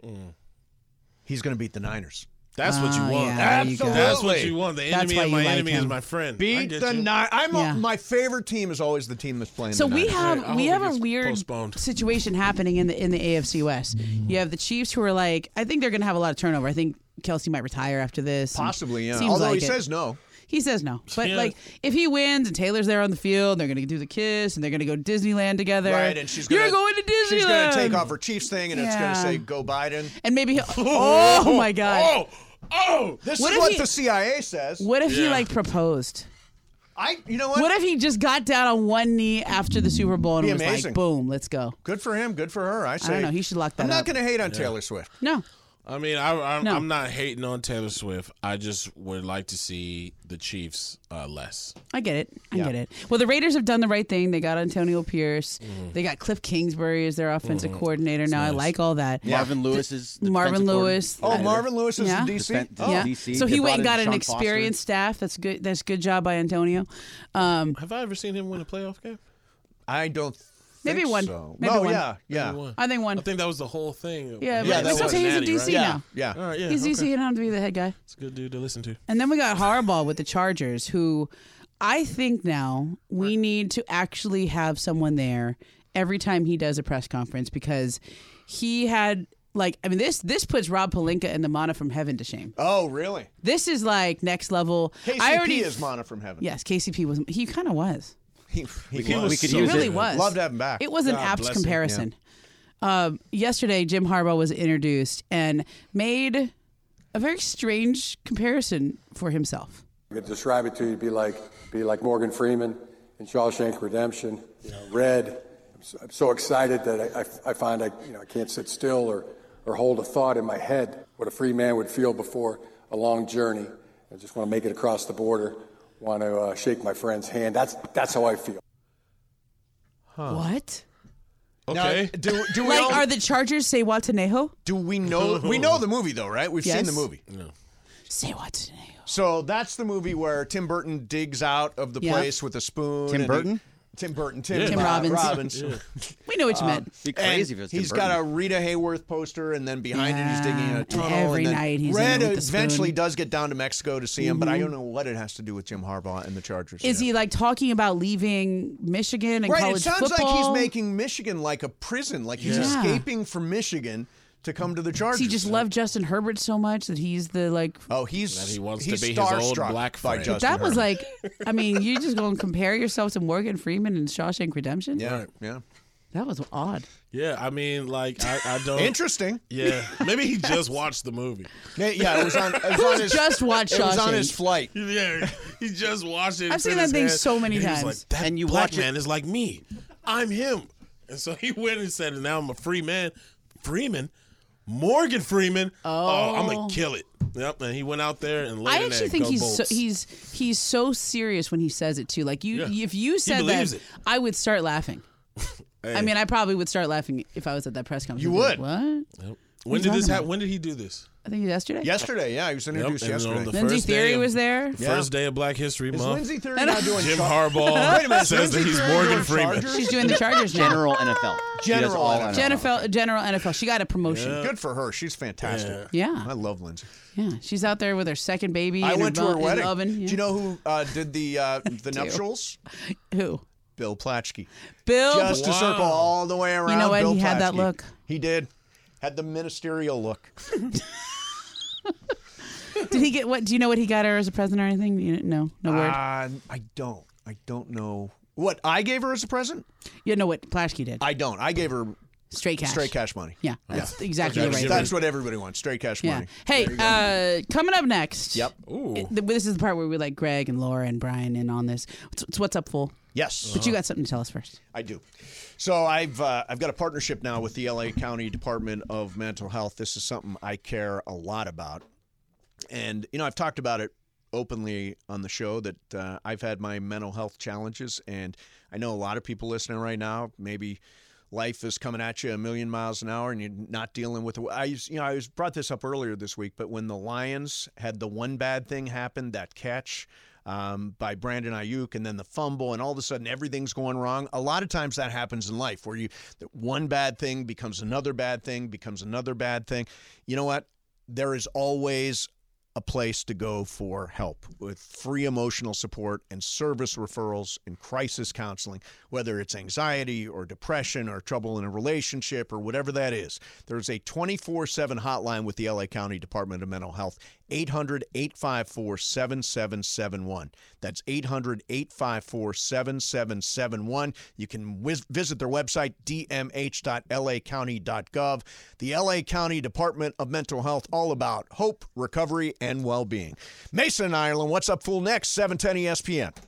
he's going to beat the Niners. That's what you Oh, want. yeah, there you go. That's what you want. The That's enemy why of you my like enemy is him. my friend. I Beat get the you. Niners. I'm a- Yeah. my favorite team is always the team that's playing. So the we Niners. have I we hope have it a gets weird postponed. situation happening in the in the A F C West. You have the Chiefs who are like, I think they're going to have a lot of turnover. I think Kelsey might retire after this. and Possibly, yeah. seems Although like he it. says no. He says no. But Yeah. like if he wins and Taylor's there on the field, they're going to do the kiss and they're going to go to Disneyland together. Right, and she's You're gonna, going to Disneyland. She's going to take off her Chiefs thing, and it's going Yeah. to say "Go Biden." And maybe he'll, oh my god. Oh, oh. This What is if what he- the C I A says. What if he Yeah. like proposed? I, you know what? What if he just got down on one knee after the Super Bowl and Be was amazing. like, "Boom, let's go." Good for him. Good for her. I say. don't know. He should lock that I'm not up. going to hate on Taylor Swift. No. I mean, I, I'm, No. I'm not hating on Taylor Swift. I just would like to see the Chiefs uh, less. I get it. I Yeah. get it. Well, the Raiders have done the right thing. They got Antonio Pierce. Mm-hmm. They got Cliff Kingsbury as their offensive coordinator now. I nice. like all that. Marvin Lewis is the Marvin defensive Lewis. Oh, coordinator. Marvin Lewis is Yeah. in D C. Defen- Oh. yeah. D C. So They he brought went and in got an Sean Foster. experienced staff. That's good. That's good job by Antonio. Um, Have I ever seen him win a playoff game? I don't Maybe think one. So. Maybe oh, one. yeah, yeah. Maybe one. I think one. I think that was the whole thing. Yeah, Yeah, but that it's was okay. He's in Natty, D C right? now. Yeah. All right, yeah. He's D C. okay. You don't have to be the head guy. It's a good dude to listen to. And then we got Harbaugh with the Chargers, who I think now we need to actually have someone there every time he does a press conference because he had, like, I mean, this this puts Rob Pelinka and the Mana from Heaven to shame. Oh, really? This is like next level. K C P I already, is Mana from Heaven. Yes, K C P was. He kind of was. He, he, We could- was. we could He use really it. was. Love to have him back. It was an God apt bless him. comparison. Um, yesterday, Jim Harbaugh was introduced and made a very strange comparison for himself. I could describe it to you, be like, be like Morgan Freeman in Shawshank Redemption. You know, red. I'm so, I'm so excited that I, I, I find I, you know, I can't sit still or, or hold a thought in my head. What a free man would feel before a long journey. I just want to make it across the border. Want to uh, shake my friend's hand. That's that's how I feel. What? Okay. Now, do, do we Like, all, are the Chargers say Watanejo? do we know? We know the movie though, right? We've seen Yes. the movie. No. Say Watanejo. So that's the movie where Tim Burton digs out of the Yeah. place with a spoon. Tim and Burton? He, Tim Burton. Tim, Yeah. Tim uh, Robbins. Robbins. Yeah. We know what you meant. Be crazy And if it's Tim he's Burton. got a Rita Hayworth poster, and then behind it he's digging in Yeah, a and tunnel. every then night he's in Red there with the eventually spoon. does get down to Mexico to see him, but I don't know what it has to do with Jim Harbaugh and the Chargers. Is Yeah. he like talking about leaving Michigan and right? college It sounds football? like he's making Michigan like a prison, like he's Yeah. escaping from Michigan to come to the Chargers. Does he just love Justin Herbert so much that he's the like? Oh, he's That he wants he's to be his old starstruck black by friend. Justin That was Herbert. like, I mean, you just going to compare yourself to Morgan Freeman and Shawshank Redemption? yeah, Right. yeah. That was odd. Yeah, I mean, like, I, I don't. Interesting. Yeah, maybe he just watched the movie. Yeah, yeah, it was on. It was on his, Just watch It was on Shawshank. his flight. Yeah, he just watched it. I've seen in that his thing head, so many and he was times. like, that And you black watch it- man is like me. I'm him. And so he went and said, now I'm a free man. Freeman? Morgan Freeman? Oh, I'm going to kill it. Yep, and he went out there and laid I an actually egg. think Go he's so, Bolts. he's he's so serious when he says it too. Like you, Yeah. if you said that, believes it. I would start laughing. Hey. I mean, I probably would start laughing if I was at that press conference. You I'd be would. like, what? Yep. are When you did this talking happen? about? When did he do this? I think yesterday. Yesterday, yeah, he was introduced Yep, and yesterday. on the Lindsay first day Theory of- was there. First day of Black History Is Month. Lindsay Theory now doing Jim Char- Harbaugh Wait a minute, says that Lindsay he's Theory Morgan doing Freeman. Chargers? She's doing the Chargers now. General N F L. She does General all N F L. N F L. General General N F L. She got a promotion. Good for her. She's fantastic. Yeah. I love Lindsay. Yeah, she's out there with her second baby. I in went her to her bu- wedding. in oven. Do Yeah. you know who uh, did the uh, the nuptials? Who? Bill Platschke. Bill. Just to circle all the way around. You know what? Bill He had that Platschke. look. He did. Had the ministerial look. Did he get what? Do you know what he got her as a present or anything? You, no, no word. Uh, I don't. I don't know what I gave her as a present. You know what Plashke did? I don't. I gave her straight cash. Straight cash money. Yeah, that's exactly That's, right. that's what everybody wants. Straight cash Yeah. money. Hey, uh, coming up next. Yep. it- this is the part where we like Greg and Laura and Brian in on this. It's, it's what's up, fool. Yes. But you got something to tell us first. I do. So I've uh, I've got a partnership now with the L A County Department of Mental Health. This is something I care a lot about, and you know I've talked about it openly on the show that uh, I've had my mental health challenges, and I know a lot of people listening right now. Maybe life is coming at you a million miles an hour, and you're not dealing with it. I used, you know I was brought this up earlier this week, but when the Lions had the one bad thing happen, that catch. Um, by Brandon Ayuk, and then the fumble, and all of a sudden everything's going wrong. A lot of times that happens in life, where you one bad thing becomes another bad thing, becomes another bad thing. You know what? There is always a place to go for help with free emotional support and service referrals and crisis counseling, whether it's anxiety or depression or trouble in a relationship or whatever that is. There's a twenty-four seven hotline with the L A County Department of Mental Health, eight hundred, eight five four, seven seven seven one. That's eight hundred, eight five four, seven seven seven one. You can whiz- visit their website, d m h dot l a county dot gov. The L A County Department of Mental Health, all about hope, recovery, and well-being. Mason and Ireland, what's up, fool? Next, seven ten E S P N.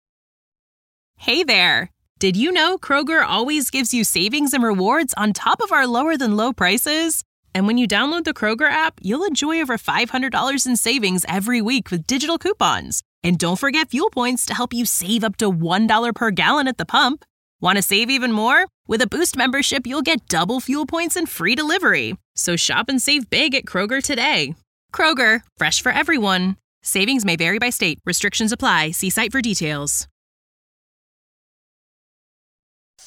Hey there. Did you know Kroger always gives you savings and rewards on top of our lower than low prices? And when you download the Kroger app, you'll enjoy over five hundred dollars in savings every week with digital coupons. And don't forget fuel points to help you save up to one dollar per gallon at the pump. Want to save even more? With a Boost membership, you'll get double fuel points and free delivery. So shop and save big at Kroger today. Kroger, fresh for everyone. Savings may vary by state. Restrictions apply. See site for details.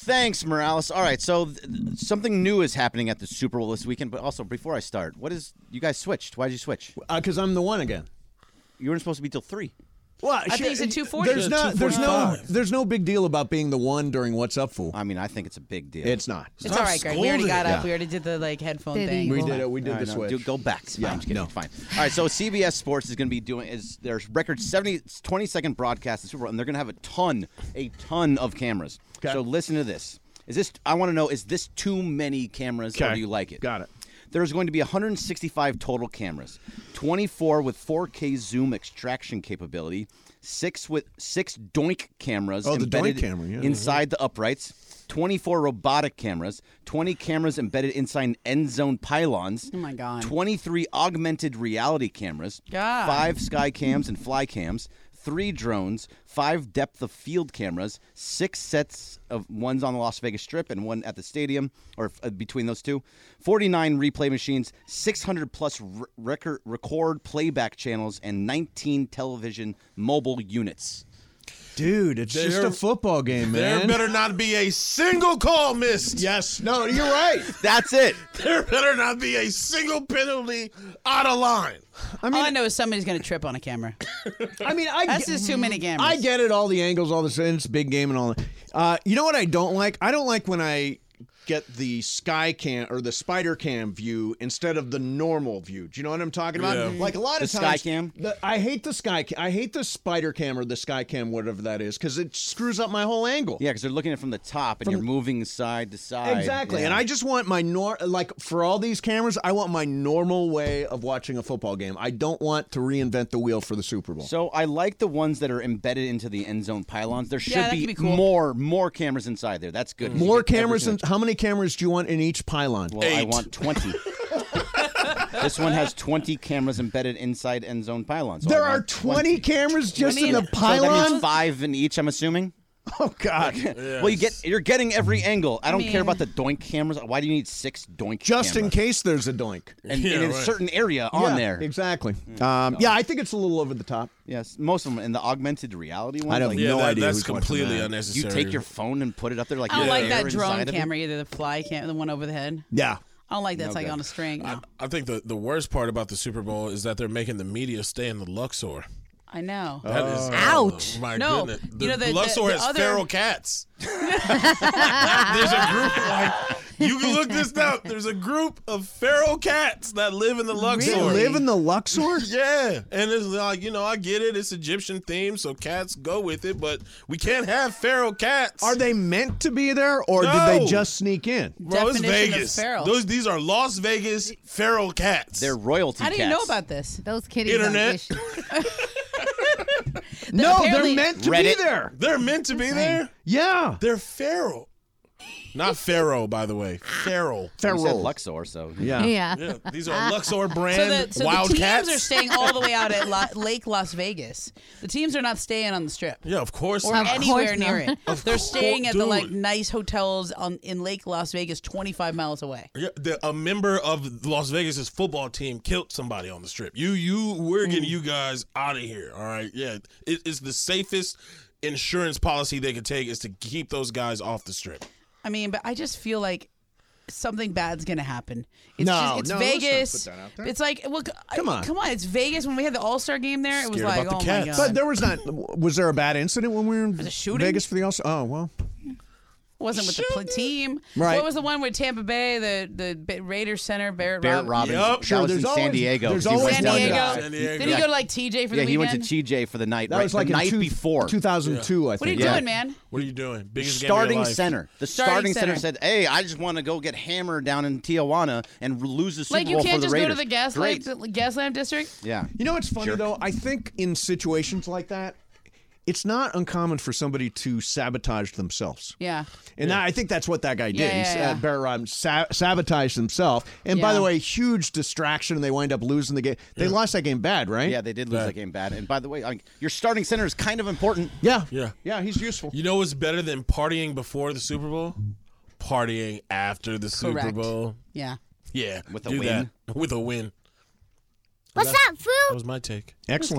Thanks, Morales. All right, so th- something new is happening at the Super Bowl this weekend. But also, before I start, what is you guys switched? Why did you switch? Because uh, I'm the one again. You weren't supposed to be till three. Well, I think he said two forty. There's no, there's no, there's no big deal about being the one during What's Up, Fool. I mean, I think it's a big deal. It's not. It's all right, Greg. We already got up. Yeah. We already did the like headphone Did thing. he? We did it. We did All right, the no, switch. do- go back. It's fine. Yeah, I'm just kidding. no. It's fine. All right, so C B S Sports is going to be doing is their record seventy, twenty second broadcast of the Super Bowl, and they're going to have a ton, a ton of cameras. Okay. So listen to this. Is this? I want to know: is this too many cameras, or Okay. do you like it? Got it. There's going to be one hundred sixty-five total cameras, twenty-four with four K zoom extraction capability, six with six Doink cameras Oh, the embedded Doink camera, yeah. inside the uprights, twenty-four robotic cameras, twenty cameras embedded inside end zone pylons, Oh my god. twenty-three augmented reality cameras, God. five sky cams and fly cams, three drones, five depth of field cameras, six sets of ones on the Las Vegas Strip and one at the stadium, or uh, between those two, forty-nine replay machines, six hundred plus r- record, record playback channels, and nineteen television mobile units. Dude, it's just There- a football game, There man. better not be a single call missed. Yes. No, you're right. That's it. There better not be a single penalty out of line. I mean, all I know is somebody's going to trip on a camera. I mean, I That's get- just too many cameras. I get it, all the angles, all the it's a big game and all that. Uh, you know what I don't like? I don't like when I get the sky cam or the spider cam view instead of the normal view. Do you know what I'm talking about? Yeah. Like a lot of The times, sky cam? the- I hate the sky. Ca- I hate the spider cam or the sky cam, whatever that is, because it screws up my whole angle. Yeah, because they're looking at it from the top and From- you're moving side to side. Exactly, Yeah. and I just want my nor like for all these cameras, I want my normal way of watching a football game. I don't want to reinvent the wheel for the Super Bowl. So I like the ones that are embedded into the end zone pylons. There should Yeah, that be, could be cool. more more cameras inside there. That's good. You More get cameras. everything. And how many cameras do you want in each pylon? Well, I Eight. want twenty. This one has twenty cameras embedded inside end zone pylons. So There I are want twenty cameras just in mean- the So that pylon. means five in each, I'm assuming. Oh God! Well, you get you're getting every angle. I don't mean- care about the Doink cameras. Why do you need six Doink Just in cameras? case there's a doink. And, Yeah, and in a right. certain area on Yeah, there. exactly. Um, yeah, I think it's a little over the top. Yes, most of them. And the augmented reality one. I have like, no that- idea that's who's watching completely that. unnecessary. you take your phone and put it up there like I don't you're like there that drone inside of it. camera either, the fly cam, the one over the head. Yeah. I don't like that's No like good. on a string. No. I think the, the worst part about the Super Bowl is that they're making the media stay in the Luxor. I know. That is Ouch. oh, my No, goodness. you know, the- the- Luxor the has other- feral cats. There's a group like you can look this up. There's a group of feral cats that live in the Luxor. They live in the Luxor? Yeah, and it's like, you know, I get it. It's Egyptian themed, so cats go with it. But we can't have feral cats. Are they meant to be there, or No. did they just sneak in? Bro, it's Definition of Vegas. feral. Those these are Las Vegas feral cats. They're royalty How do you cats. know about this? Those kitties. Internet. No, apparently- they're meant to Reddit. be there. They're meant to be there. Yeah. They're feral. Not Pharaoh, by the way. Feral. You said Feral. Luxor, so Yeah. Yeah. Yeah, these are Luxor So brand the, so the Wildcats. teams are staying all the way out at La- Lake Las Vegas. The teams are not staying on the Strip. Yeah, of course. Or not. anywhere course near not. it. Of They're course, staying at the like dude. nice hotels on in Lake Las Vegas, twenty-five miles away. Yeah, the, a member of Las Vegas's football team killed somebody on the Strip. You, you, we're getting you guys out of here. All right. Yeah, it, it's the safest insurance policy they could take is to keep those guys off the Strip. I mean, but I just feel like something bad's gonna happen. It's No, just, it's no, let's not Vegas. put that out there. It's like, well, Come on. come on. It's Vegas. When we had the All Star game there, it was Scared like, about oh the my cats. god. But there was not. Was there a bad incident when we were in a shooting? Vegas for the All? Oh well. It wasn't with the pl- team. Right. What was the one with Tampa Bay, the the Ba- Raiders center, Barrett, Barrett Robbins? Robbins. Yep. That Sure, was in there's San always- Diego. there's He went always San down to- Diego. San Diego. Did he go to like T J for Yeah, the he weekend? went to T J for the night. That right, was like the in night two, before. two thousand two, I think. What are you Yeah. doing, man? What are you doing? Biggest Starting game of your life. center. The Starting starting, center. center. said, "Hey, I just want to go get hammered down in Tijuana and lose the Super Like you Bowl can't for the just Raiders." go to the Gaslamp Great. Gaslamp district. Yeah. You know what's funny Jerk. though? I think in situations like that, it's not uncommon for somebody to sabotage themselves. Yeah. And that, I think that's what that guy did. Yeah, He yeah, s- yeah. uh, Barrett Robbins sa- sabotaged himself. And by Yeah. the way, huge distraction. They wind up losing the game. They lost that game bad, right? Yeah, they did lose Bad. that game bad. And by the way, I, your starting center is kind of important. Yeah. Yeah. Yeah, he's useful. You know what's better than partying before the Super Bowl? Partying after the Super Correct. Bowl. Yeah. Yeah. With a do win. that. With a win. What's That- up, That fool? was my take. Excellent.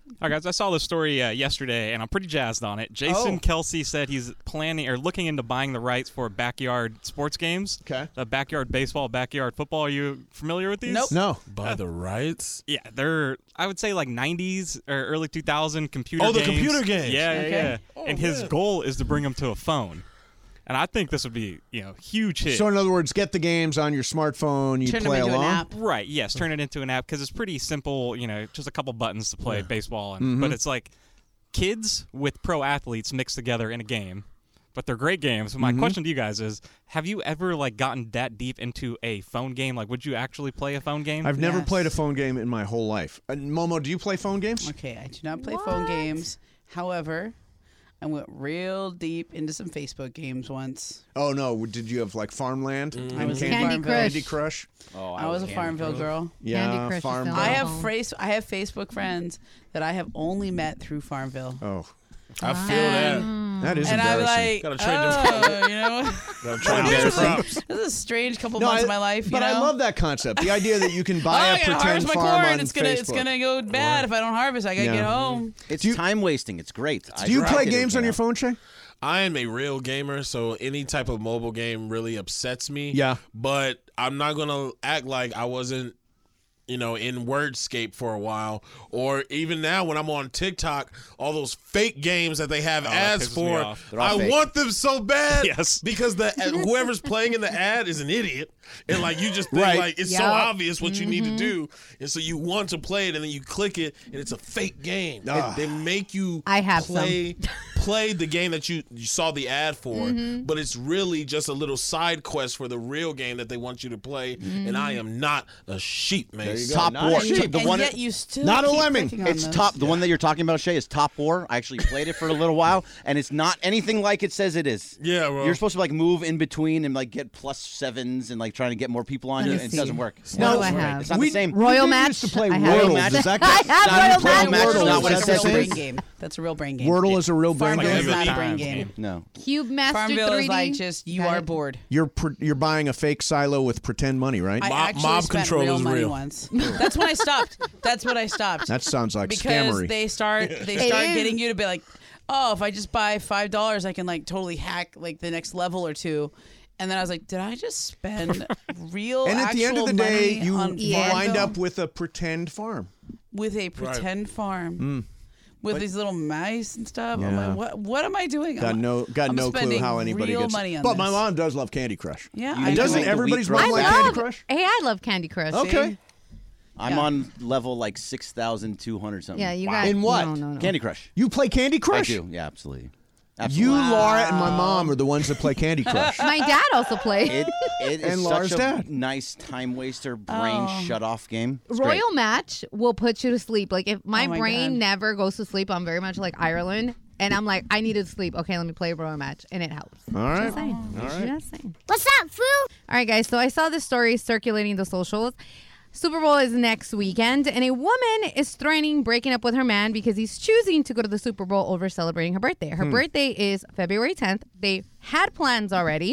All right, guys, I saw this story uh, yesterday, and I'm pretty jazzed on it. Jason Oh. Kelsey said he's planning or looking into buying the rights for backyard sports games. Okay. The backyard baseball, backyard football. Are you familiar with these? Nope. No. By the rights? Yeah, they're, I would say, like nineties or early two thousand computer Oh, the games. computer games. Yeah, yeah, Okay. yeah. Oh, and his man. goal is to bring them to a phone. And I think this would be, you know, huge hit. So in other words, get the games on your smartphone. You Turn them play into an along. app. Right, yes, turn it into an app because it's pretty simple, you know, just a couple buttons to play baseball. And, Mhm. But it's like kids with pro athletes mixed together in a game. But they're great games. So my Mhm. question to you guys is, have you ever, like, gotten that deep into a phone game? Like, would you actually play a phone game? I've never Yes. played a phone game in my whole life. Uh, Momo, do you play phone games? Okay, I do not play phone games. However, I went real deep into some Facebook games once. Oh no! Did you have like Farmland? I and was in Candy, Farmville. Candy Crush. Oh, I was a Farmville girl. Yeah, Candy Crush is Farmville. still I at have home. face I have Facebook friends that I have only met through Farmville. Oh, I feel that. that is And I'm embarrassing. like, Gotta trade them oh, you know, Gotta trade them props. this is a strange couple No, months I- of my life. You but I know? love that concept. The idea that you can buy oh, a I gotta pretend harvest my farm corn. on It's gonna, Facebook. it's gonna go bad if I don't harvest. I gotta Yeah. get home. It's Do you- time wasting. It's great. Do you play games on your phone? phone, Shay? I am a real gamer, so any type of mobile game really upsets me. Yeah. But I'm not going to act like I wasn't, you know, in Wordscape for a while. Or even now when I'm on TikTok, all those fake games that they have Oh, that ads pisses me for, off. They're all I fake. want them so bad. Yes. Because the whoever's playing in the ad is an idiot. And like you just think Right. like it's so Yup. obvious what you need to do. And so you want to play it and then you click it and it's a fake game. Ah. They, they make you I have some. play play the game that you, you saw the ad for, Mm-hmm. but it's really just a little side quest for the real game that they want you to play. And I Mm-hmm. am not a sheep, man. There you go. Top Not a War. sheep. The and one. yet you still Not a keep lemming. clicking on It's those. top. The one that you're talking about, Shay, is Top War. I actually played it for a little while, and it's not anything like it says it is. Yeah, bro. You're supposed to like move in between and like get plus sevens and like trying to get more people on Let you. me and It see. doesn't work. What do I Right. have? It's not We- the same. Royal We Match. used to play I have Wordle. it. Match. Does that I count? have Not Royal Royal Match. Match is Wordle not what is it a says real it brain is. game. That's a real brain game. Wordle is a real brain Farmville game. is not a Times brain game. game. No. Cube Master Farmville three D. is like just you Got are it. bored. You're pr- you're buying a fake silo with pretend money, right? I Mob- actually mob spent control real is money real. once. That's when I stopped. That's what I stopped. That sounds like because scammery. they start they It start is. getting you to be like, oh, if I just buy five dollars, I can like totally hack like the next level or two. And then I was like, did I just spend real and at the end of the actual day, money you on Yeah. wind Farmville up with a pretend farm. with a pretend farm Mm. with But- these little mice and stuff? I'm Yeah. like, what what am I doing? Got I'm, no got I'm no clue spending how anybody real gets. money on but this. my mom does love Candy Crush. Yeah, You I Doesn't make know. the everybody's wheat mom I like bread. Candy love. Crush? Hey, I love Candy Crush. Okay. See? I'm Yeah. on level like six thousand two hundred something. Yeah, you Wow. got In what? No, no, no. Candy Crush. You play Candy I Crush? do. Yeah, absolutely. You, Absolutely. Laura, and my mom are the ones that play Candy Crush. My dad also played. It, it is And such Laura's a dad. nice time waster, brain Oh. shut off game. It's great. Royal Match will put you to sleep. Like if my, Oh my brain God. never goes to sleep, I'm very much like Ireland, and I'm like, I need to sleep. Okay, let me play Royal Match, and it helps. All right. Just saying. All right. Just saying. What's up, fool? All right, guys. So I saw this story circulating the socials. Super Bowl is next weekend, and a woman is threatening breaking up with her man because he's choosing to go to the Super Bowl over celebrating her birthday. Her Hmm. birthday is February tenth. They had plans already,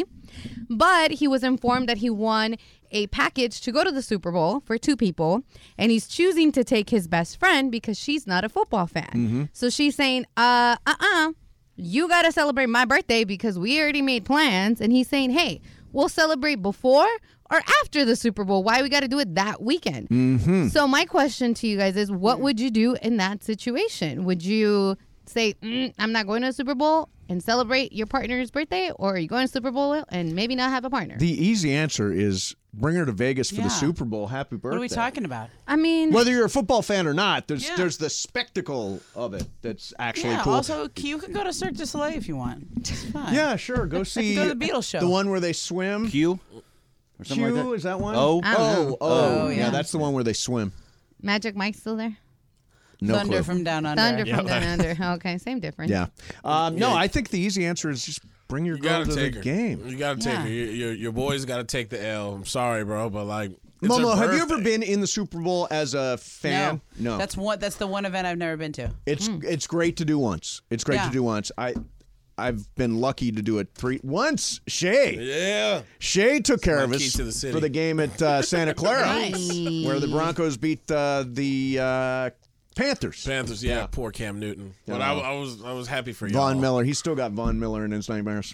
but he was informed that he won a package to go to the Super Bowl for two people, and he's choosing to take his best friend because she's not a football fan. Mhm. So she's saying, uh, uh-uh, you got to celebrate my birthday because we already made plans. And he's saying, hey, we'll celebrate before or after the Super Bowl. Why we got to do it that weekend? Mm-hmm. So my question to you guys is, what would you do in that situation? Would you say, mm, I'm not going to the Super Bowl and celebrate your partner's birthday, or are you going to Super Bowl and maybe not have a partner? The easy answer is bring her to Vegas for Yeah. the Super Bowl. Happy birthday. What are we talking about? I mean, Whether you're a football fan or not, there's Yeah. there's the spectacle of it that's actually yeah. cool. Also, you can go to Cirque du Soleil if you want. It's fine. yeah, sure. Go see Go to the Beatles show. the one where they swim. Q? Or something Q, like that? is that one? Oh. I don't oh, know. oh, Oh, yeah. yeah. That's the one where they swim. Magic Mike's still there? No Thunder clue. from Down Under. Thunder Yep. from Down Under. Okay, same difference. Yeah. Um, no, Yeah. I think the easy answer is just bring your You girl gotta to the take her. game. You gotta take Yeah. her. Your, your, your boys gotta take the L. I'm sorry, bro, but like, it's Momo, her have you ever birthday. been in the Super Bowl as a fan? No. That's one. That's the one event I've never been to. It's it's great to do once. It's great Yeah. to do once. I I've been lucky to do it three once. Shay, Yeah. Shay took care of my key us to the city. for the game at uh, Santa Clara, Nice. where the Broncos beat uh, the uh, Panthers. Panthers, yeah, Yeah. poor Cam Newton. But Yeah. I, I was I was happy for you. Von Miller. He's still got Von Miller in his nightmares.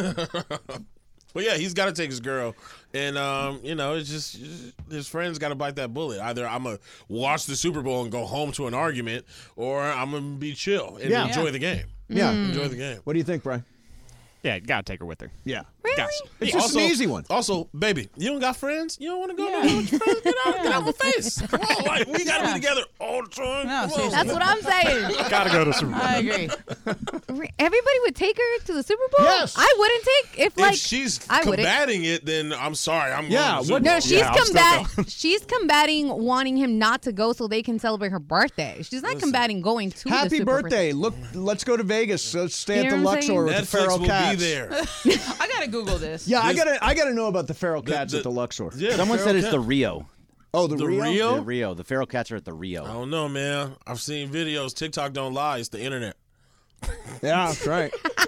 Well, yeah, he's got to take his girl, and um, you know, it's just his friends got to bite that bullet. Either I'm gonna watch the Super Bowl and go home to an argument, or I'm gonna be chill and Yeah. enjoy Yeah. the game. Yeah. enjoy the game. What do you think, Brian? Yeah, you gotta take her with her. Yeah. Really? It's just also, an easy one. Also, baby, you don't got friends? You don't want to go yeah. with your friends? Get out, get out my face. Come on, like, we got to Yeah. be together all the time. No, Come on. That's what I'm saying. Gotta go to Super Bowl. I agree. Everybody would take her to the Super Bowl? Yes. I wouldn't take if like if she's I wouldn't. combating it, then I'm sorry. I'm Yeah, going to the what- Super No, Bowl. she's Yeah, I'm still combat. She's combating wanting him not to go so they can celebrate her birthday. She's not Listen. combating going to the Happy Super birthday. Look, let's go to Vegas. Let's stay You at the know what I'm saying? Luxor with the Netflix Feral will Cats. be there. I gotta Google this. Yeah, I This- gotta, I gotta know about the Feral The- Cats the- at the Luxor. Yeah, Someone Feral said it's Cat. the Rio. Oh, the, The Rio? Rio? The Rio. The feral cats are at the I Rio. don't know, man. I've seen videos. TikTok don't lie. It's the internet. Yeah, that's right.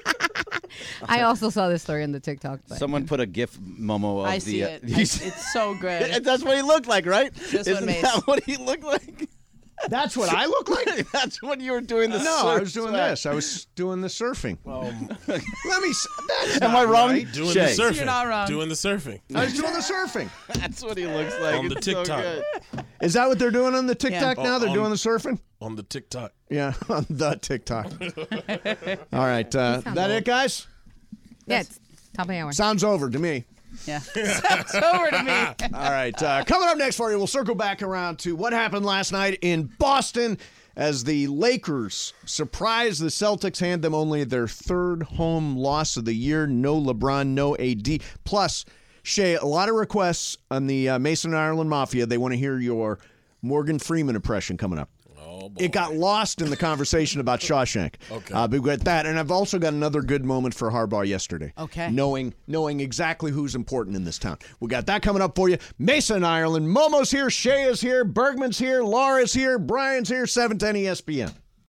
I also saw this story on the TikTok. But Someone put a GIF, Momo, of I the. see uh, it. I- it's so good. That's what he looked like, right? This Isn't one, Mace. that what he looked like? That's what I look like? That's when you were doing the No, surf I was doing swag. this. I was doing the surfing. Um, Let me. s- That's Am not I wrong? right. doing Shay. the surfing. You're not wrong. Doing the surfing. I was doing the surfing. That's what he looks like. On the It's so TikTok. good. Is that what they're doing on the TikTok Yeah. now? They're On- doing the surfing? On the TikTok. Yeah, on the TikTok. All right. Uh, that it, guys? yeah, it's top of the hour. Sounds over to me. Yeah. It's over to me. All right. Uh, coming up next for you, we'll circle back around to what happened last night in Boston as the Lakers surprised the Celtics, hand them only their third home loss of the year. No LeBron, no A D. Plus, Shay, a lot of requests on the uh, Mason Ireland Mafia. They want to hear your Morgan Freeman impression coming up. Oh, boy. It got lost in the conversation about Shawshank. Okay. Uh, but we got that. And I've also got another good moment for Harbaugh yesterday. Okay. Knowing knowing exactly who's important in this town. We got that coming up for you. Mason Ireland, Momo's here, Shay is here, Bergman's here, Laura's here, Brian's here, seven ten E S P N.